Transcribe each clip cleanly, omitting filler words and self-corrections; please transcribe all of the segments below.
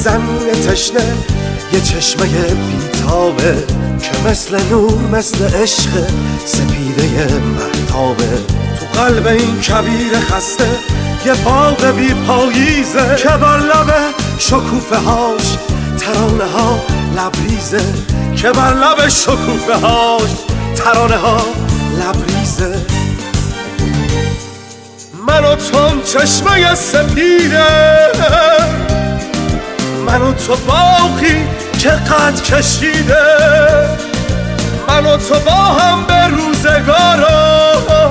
زمین تشنه یه چشمه بیتابه که مثل نور مثل عشق سپیده مهتابه. تو قلب این کبیر خسته یه باغ بی پاییزه که بر لب شکوفه هاش ترانه ها لبریزه، که بر لب شکوفه هاش ترانه ها لبریزه. من و تو چشمه سپیده، من و تو باغی که قد کشیده، من و تو با هم به روزگارا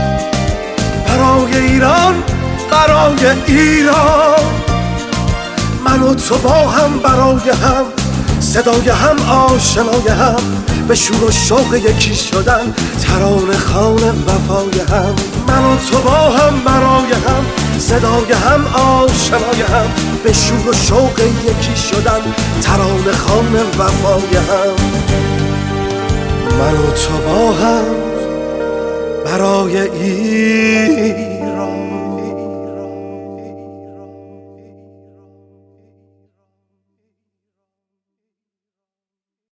برای ایران برای ایران. من و تو با هم برای هم، صدای هم آشنای هم، به شور و شوق یکی شدن ترانه خوان وفای هم. من و تو با هم برای هم، صدای هم آشنای هم، به شور و شوق یکی شدن ترانه خوان وفای هم. من و تو با هم برای این